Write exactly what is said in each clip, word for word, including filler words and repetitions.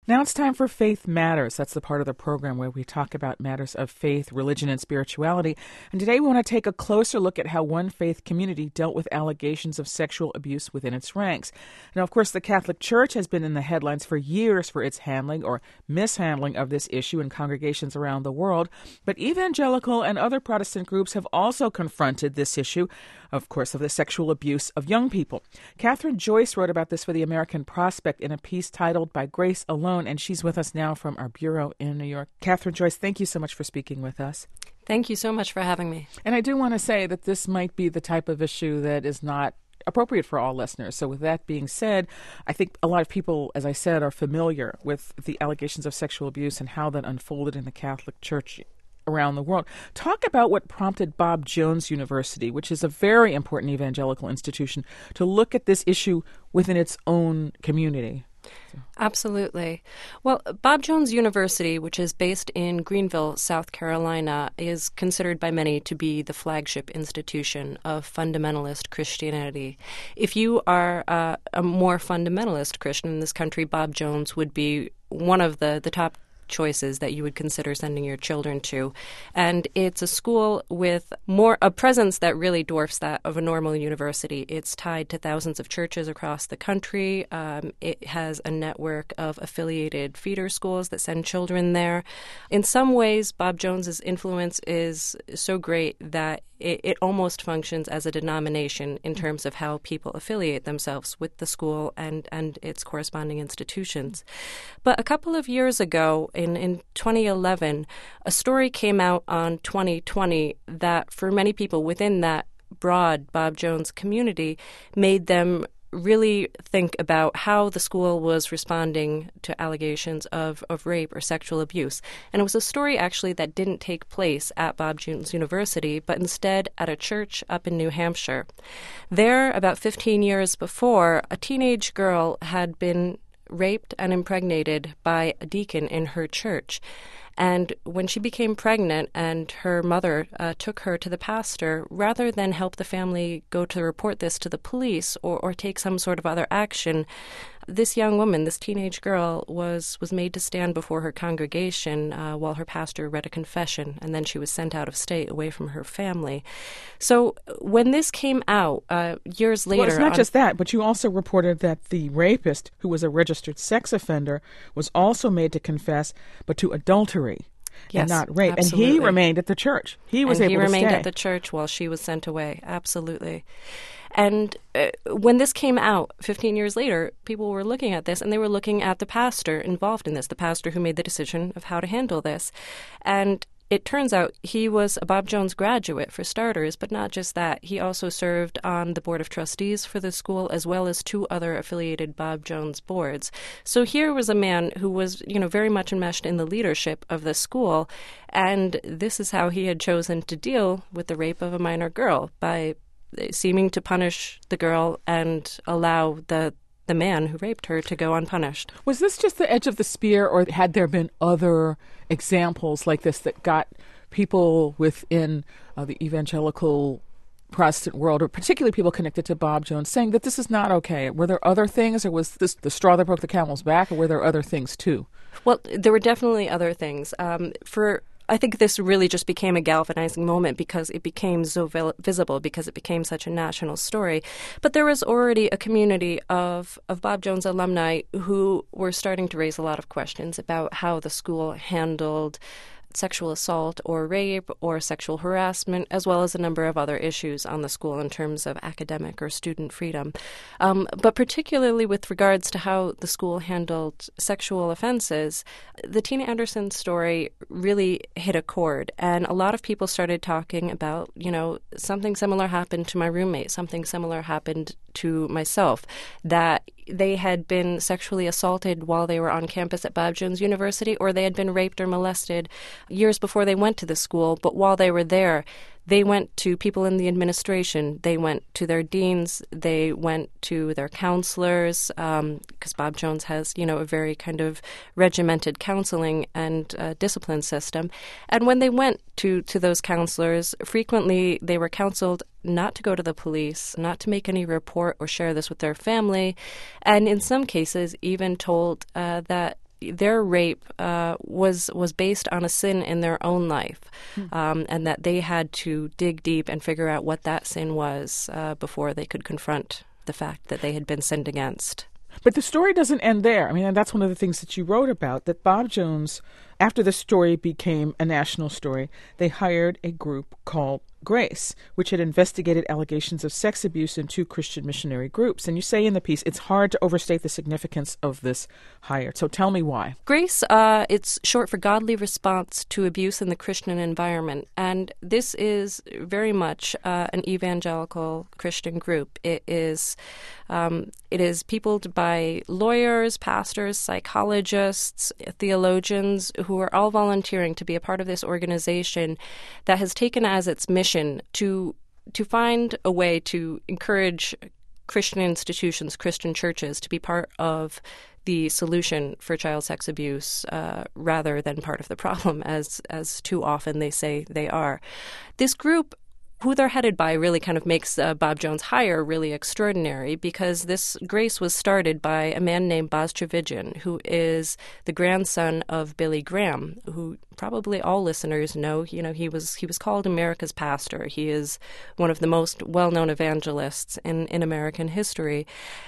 Now it's time for Faith Matters. That's the part of the program where we talk about matters of faith, religion, and spirituality. And today we want to take a closer look at how one faith community dealt with allegations of sexual abuse within its ranks. Now, of course, the Catholic Church has been in the headlines for years for its handling or mishandling of this issue in congregations around the world. But evangelical and other Protestant groups have also confronted this issue, of course, of the sexual abuse of young people. Catherine Joyce wrote about this for the American Prospect in a piece titled By Grace Alone, and she's with us now from our bureau in New York. Catherine Joyce, thank you so much for speaking with us. Thank you so much for having me. And I do want to say that this might be the type of issue that is not appropriate for all listeners. So with that being said, I think a lot of people, as I said, are familiar with the allegations of sexual abuse and how that unfolded in the Catholic Church around the world. Talk about what prompted Bob Jones University, which is a very important evangelical institution, to look at this issue within its own community. So. Absolutely. Well, Bob Jones University, which is based in Greenville, South Carolina, is considered by many to be the flagship institution of fundamentalist Christianity. If you are uh, a more fundamentalist Christian in this country, Bob Jones would be one of the, the top choices that you would consider sending your children to. And it's a school with more a presence that really dwarfs that of a normal university. It's tied to thousands of churches across the country. Um, it has a network of affiliated feeder schools that send children there. In some ways, Bob Jones's influence is so great that it, it almost functions as a denomination in terms of how people affiliate themselves with the school and, and its corresponding institutions. But a couple of years ago, in, in twenty eleven, a story came out on twenty twenty that for many people within that broad Bob Jones community made them really think about how the school was responding to allegations of, of rape or sexual abuse. And it was a story actually that didn't take place at Bob Jones University, but instead at a church up in New Hampshire. There, about fifteen years before, a teenage girl had been raped and impregnated by a deacon in her church. And when she became pregnant and her mother uh, took her to the pastor, rather than help the family go to report this to the police or, or take some sort of other action, this young woman, this teenage girl, was, was made to stand before her congregation uh, while her pastor read a confession, and then she was sent out of state away from her family. So when this came out uh, years later... Well, it's not on, just that, but you also reported that the rapist, who was a registered sex offender, was also made to confess, but to adultery. Yes, and not rape. absolutely. And he remained at the church. He was and able to stay. he remained at the church while she was sent away. Absolutely. And uh, when this came out fifteen years later, people were looking at this, and they were looking at the pastor involved in this, the pastor who made the decision of how to handle this. And it turns out he was a Bob Jones graduate, for starters, but not just that. He also served on the board of trustees for the school, as well as two other affiliated Bob Jones boards. So here was a man who was, you know, very much enmeshed in the leadership of the school, and this is how he had chosen to deal with the rape of a minor girl, by seeming to punish the girl and allow the the man who raped her to go unpunished. Was this just the edge of the spear, or had there been other examples like this that got people within uh, the evangelical Protestant world, or particularly people connected to Bob Jones, saying that this is not okay? Were there other things, or was this the straw that broke the camel's back, or were there other things too? Well, there were definitely other things. Um, for I think this really just became a galvanizing moment because it became so vil- visible, because it became such a national story. But there was already a community of, of Bob Jones alumni who were starting to raise a lot of questions about how the school handled sexual assault or rape or sexual harassment, as well as a number of other issues on the school in terms of academic or student freedom. Um, but particularly with regards to how the school handled sexual offenses, the Tina Anderson story really hit a chord. And a lot of people started talking about, you know, something similar happened to my roommate, something similar happened to myself, that they had been sexually assaulted while they were on campus at Bob Jones University, or they had been raped or molested years before they went to the school. But while they were there, they went to people in the administration. They went to their deans. They went to their counselors, um, because Bob Jones has, you know, a very kind of regimented counseling and uh, discipline system. And when they went to, to those counselors, frequently they were counseled not to go to the police, not to make any report or share this with their family, and in some cases even told uh, that their rape uh, was was based on a sin in their own life, mm. um, and that they had to dig deep and figure out what that sin was uh, before they could confront the fact that they had been sinned against. But the story doesn't end there. I mean, and that's one of the things that you wrote about, that Bob Jones, after the story became a national story, they hired a group called Grace, which had investigated allegations of sex abuse in two Christian missionary groups. And you say in the piece, it's hard to overstate the significance of this hire. So tell me why. Grace, uh, it's short for Godly Response to Abuse in the Christian Environment. And this is very much uh, an evangelical Christian group. It is um, it is peopled by lawyers, pastors, psychologists, theologians, who are all volunteering to be a part of this organization that has taken as its mission to to find a way to encourage Christian institutions, Christian churches, to be part of the solution for child sex abuse uh, rather than part of the problem, as as too often they say they are. This group, who they're headed by, really kind of makes uh, Bob Jones' hire really extraordinary, because this Grace was started by a man named Boz Tchividjian, who is the grandson of Billy Graham, who probably all listeners know. You know, he was he was called America's pastor. He is one of the most well-known evangelists in, in American history.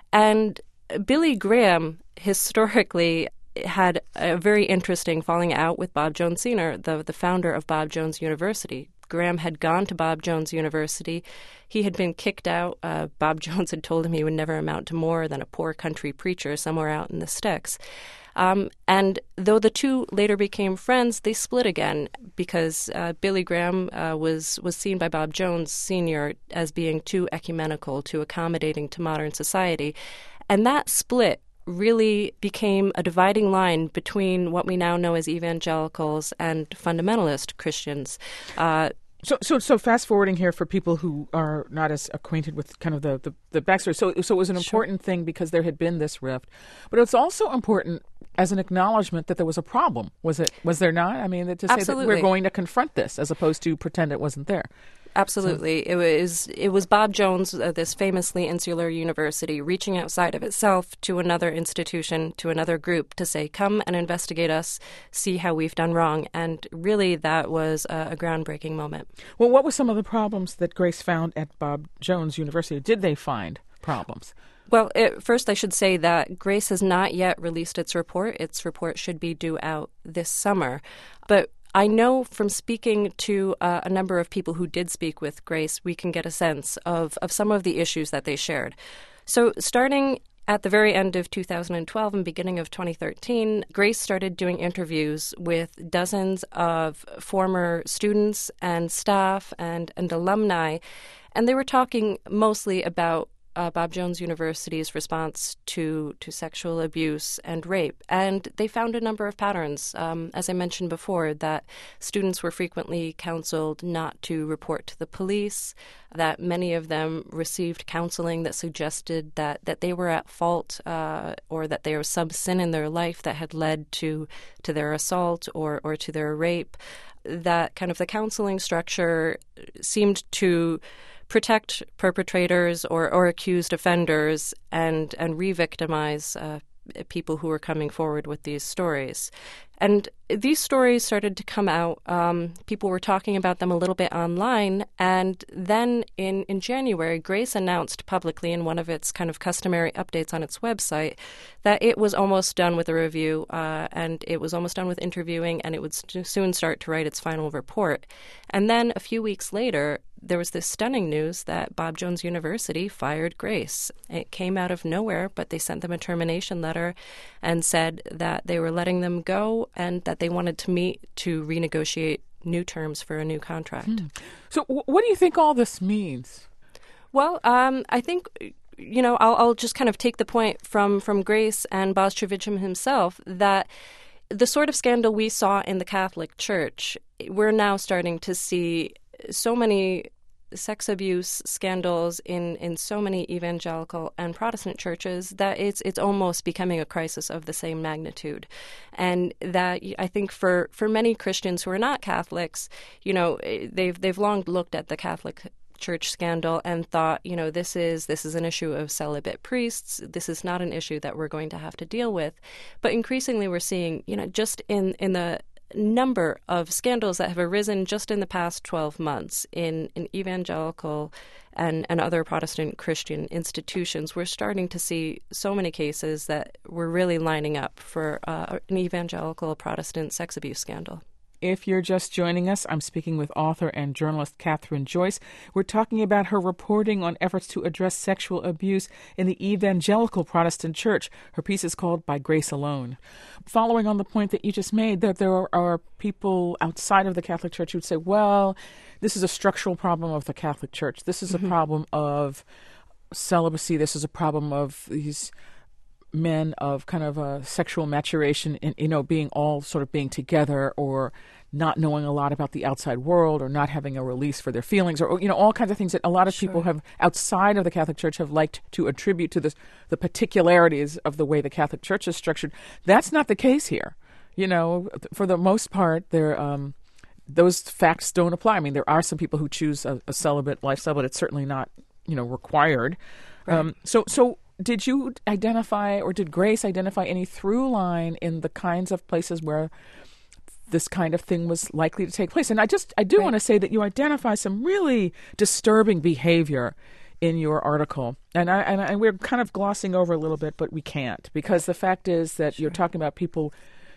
And Billy Graham historically had a very interesting falling out with Bob Jones Senior, the, the founder of Bob Jones University. Graham had gone to Bob Jones University. He had been kicked out. Uh, Bob Jones had told him he would never amount to more than a poor country preacher somewhere out in the sticks. Um, and though the two later became friends, they split again because uh, Billy Graham uh, was, was seen by Bob Jones Senior as being too ecumenical, too accommodating to modern society. And that split really became a dividing line between what we now know as evangelicals and fundamentalist Christians. Uh, so, so, so fast forwarding here for people who are not as acquainted with kind of the, the, the backstory. So, so it was an important sure. thing because there had been this rift, but it's also important as an acknowledgement that there was a problem. Was it? Was there not? I mean, to say Absolutely. that we're going to confront this as opposed to pretend it wasn't there. Absolutely. So. It was it was Bob Jones, uh, this famously insular university, reaching outside of itself to another institution, to another group, to say, come and investigate us, see how we've done wrong. And really, that was a, a groundbreaking moment. Well, what were some of the problems that Grace found at Bob Jones University? Did they find problems? Well, it, first I should say that Grace has not yet released its report. Its report should be due out this summer. But I know from speaking to uh, a number of people who did speak with Grace, we can get a sense of, of some of the issues that they shared. So starting at the very end of two thousand twelve and beginning of twenty thirteen, Grace started doing interviews with dozens of former students and staff and, and alumni, and they were talking mostly about Uh, Bob Jones University's response to, to sexual abuse and rape. And they found a number of patterns. Um, as I mentioned before, that students were frequently counseled not to report to the police, that many of them received counseling that suggested that, that they were at fault uh, or that there was some sin in their life that had led to, to their assault or, or to their rape. That kind of the counseling structure seemed to protect perpetrators or, or accused offenders and, and re-victimize uh, people who were coming forward with these stories. And these stories started to come out. Um, people were talking about them a little bit online. And then in, in January, Grace announced publicly in one of its kind of customary updates on its website that it was almost done with the review uh, and it was almost done with interviewing, and it would st- soon start to write its final report. And then a few weeks later, there was this stunning news that Bob Jones University fired Grace. It came out of nowhere, but they sent them a termination letter and said that they were letting them go and that they wanted to meet to renegotiate new terms for a new contract. Hmm. So w- what do you think all this means? Well, um, I think, you know, I'll, I'll just kind of take the point from, from Grace and Boz Tchividjian himself that the sort of scandal we saw in the Catholic Church, we're now starting to see so many sex abuse scandals in, in so many evangelical and Protestant churches that it's it's almost becoming a crisis of the same magnitude. And that I think for, for many Christians who are not Catholics, you know, they've they've long looked at the Catholic Church scandal and thought, you know, this is this is an issue of celibate priests. This is not an issue that we're going to have to deal with. But increasingly we're seeing, you know, just in, in the number of scandals that have arisen just in the past twelve months in, in evangelical and, and other Protestant Christian institutions, we're starting to see so many cases that we're really lining up for uh, an evangelical Protestant sex abuse scandal. If you're just joining us, I'm speaking with author and journalist Kathryn Joyce. We're talking about her reporting on efforts to address sexual abuse in the evangelical Protestant church. Her piece is called By Grace Alone. Following on the point that you just made, that there are, are people outside of the Catholic Church who would say, well, this is a structural problem of the Catholic Church. This is a mm-hmm. problem of celibacy. This is a problem of these men of kind of a sexual maturation and, you know, being all sort of being together or not knowing a lot about the outside world or not having a release for their feelings or, you know, all kinds of things that a lot of sure. people have outside of the Catholic Church have liked to attribute to this, the particularities of the way the Catholic Church is structured. That's not the case here. You know, for the most part, there, um, those facts don't apply. I mean, there are some people who choose a, a celibate lifestyle, but it's certainly not, you know, required. Right. Um, so, so, Did you identify, or did Grace identify any through line in the kinds of places where this kind of thing was likely to take place? And I just, I do right. want to say that you identify some really disturbing behavior in your article. And, I, and, I, and we're kind of glossing over a little bit, but we can't, because the fact is that sure. you're talking about people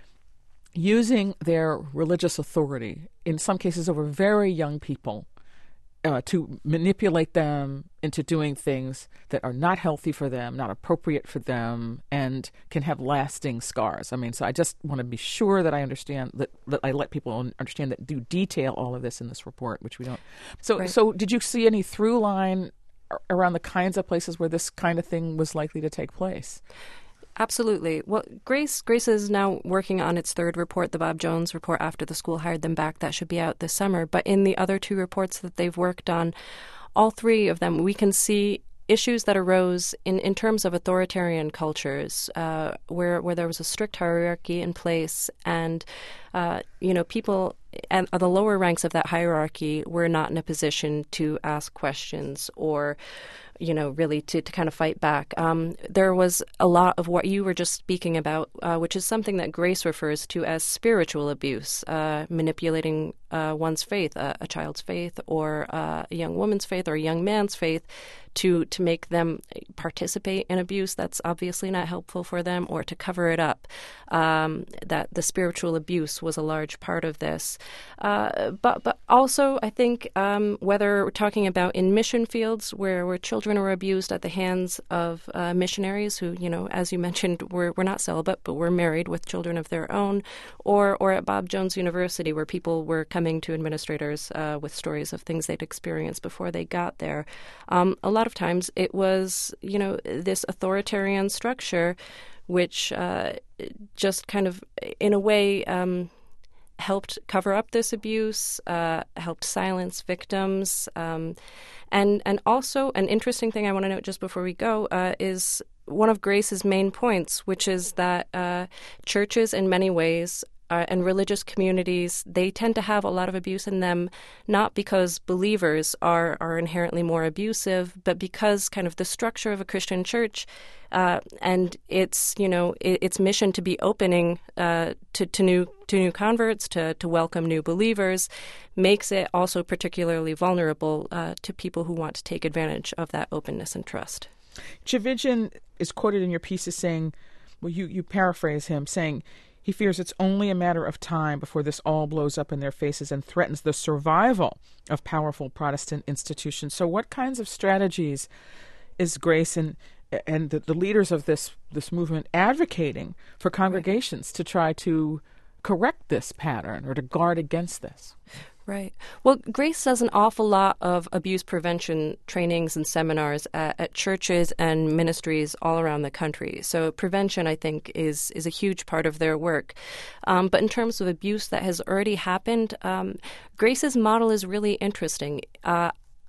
using their religious authority, in some cases over very young people, Uh, to manipulate them into doing things that are not healthy for them, not appropriate for them, and can have lasting scars. I mean, so I just want to be sure that I understand, that, that I let people understand that do detail all of this in this report, which we don't. So, right. so did you see any through line around the kinds of places where this kind of thing was likely to take place? Absolutely. Well, Grace Grace is now working on its third report, the Bob Jones report, after the school hired them back. That should be out this summer. But in the other two reports that they've worked on, all three of them, we can see issues that arose in, in terms of authoritarian cultures, uh, where where there was a strict hierarchy in place, and uh, you know, people at the lower ranks of that hierarchy were not in a position to ask questions or, you know, really to, to kind of fight back. Um, there was a lot of what you were just speaking about, uh, which is something that Grace refers to as spiritual abuse, uh, manipulating uh, one's faith, uh, a child's faith or uh, a young woman's faith or a young man's faith, to to make them participate in abuse that's obviously not helpful for them, or to cover it up. Um, that the spiritual abuse was a large part of this. Uh, but but also, I think, um, whether we're talking about in mission fields where, where children were abused at the hands of uh, missionaries who, you know, as you mentioned, were, were not celibate, but were married with children of their own, or, or at Bob Jones University where people were coming to administrators uh, with stories of things they'd experienced before they got there. Um, a lot of times it was, you know, this authoritarian structure which uh, just kind of, in a way, um, helped cover up this abuse, uh, helped silence victims. Um, and and also, an interesting thing I want to note just before we go uh, is one of Grace's main points, which is that uh, churches in many ways Uh, and religious communities, they tend to have a lot of abuse in them, not because believers are, are inherently more abusive, but because kind of the structure of a Christian church uh, and its, you know, it, its mission to be opening uh, to, to new to new converts, to, to welcome new believers, makes it also particularly vulnerable uh, to people who want to take advantage of that openness and trust. Tchividjian is quoted in your piece as saying, well, you, you paraphrase him, saying, he fears it's only a matter of time before this all blows up in their faces and threatens the survival of powerful Protestant institutions. So what kinds of strategies is Grace and and the, the leaders of this, this movement advocating for congregations to try to correct this pattern or to guard against this? Right. Well, Grace does an awful lot of abuse prevention trainings and seminars at, at churches and ministries all around the country. So prevention, I think, is is a huge part of their work. Um, but in terms of abuse that has already happened, um, Grace's model is really interesting. Uh,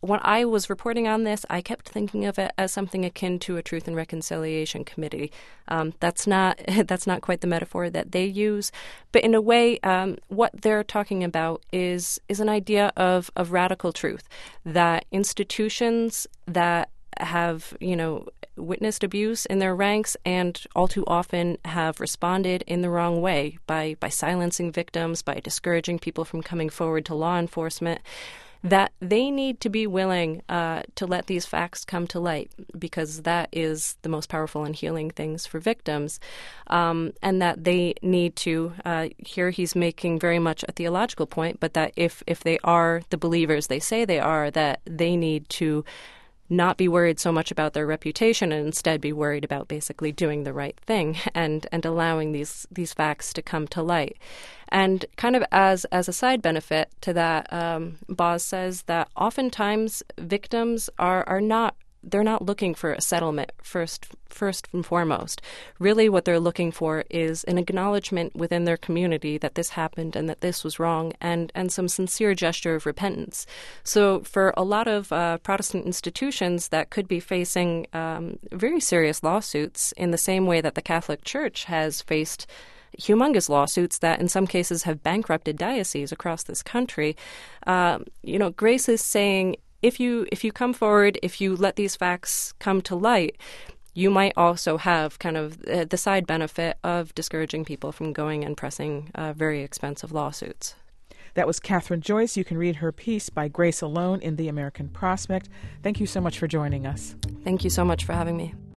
when I was reporting on this, I kept thinking of it as something akin to a Truth and Reconciliation Committee. Um, that's not that's not quite the metaphor that they use, but in a way, um, what they're talking about is is an idea of of radical truth, that institutions that have, you know, witnessed abuse in their ranks and all too often have responded in the wrong way by by silencing victims, by discouraging people from coming forward to law enforcement, that they need to be willing uh, to let these facts come to light, because that is the most powerful and healing things for victims, um, and that they need to, uh, here he's making very much a theological point, but that if, if they are the believers they say they are, that they need to not be worried so much about their reputation and instead be worried about basically doing the right thing and, and allowing these these facts to come to light. And kind of as, as a side benefit to that, um, Boz says that oftentimes victims are, are not they're not looking for a settlement first first and foremost. Really what they're looking for is an acknowledgement within their community that this happened and that this was wrong, and, and some sincere gesture of repentance. So for a lot of uh, Protestant institutions that could be facing um, very serious lawsuits in the same way that the Catholic Church has faced humongous lawsuits that in some cases have bankrupted dioceses across this country, uh, you know, Grace is saying, If you if you come forward, if you let these facts come to light, you might also have kind of uh, the side benefit of discouraging people from going and pressing uh, very expensive lawsuits. That was Catherine Joyce. You can read her piece by Grace Alone in the American Prospect. Thank you so much for joining us. Thank you so much for having me.